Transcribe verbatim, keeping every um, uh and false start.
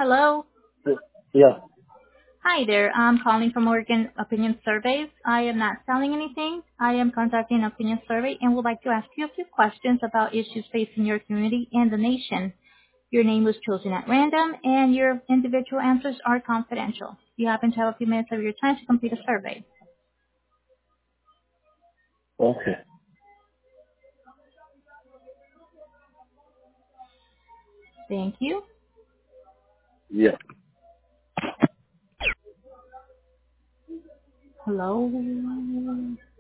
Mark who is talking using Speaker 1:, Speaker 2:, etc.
Speaker 1: Hello.
Speaker 2: Yeah.
Speaker 1: Hi there. I'm calling from Oregon Opinion Surveys. I am not selling anything. I am conducting an opinion survey and would like to ask you a few questions about issues facing your community and the nation. Your name was chosen at random and your individual answers are confidential. You happen to have a few minutes of your time to complete a survey.
Speaker 2: Okay.
Speaker 1: Thank you.
Speaker 2: Yeah.
Speaker 1: Hello.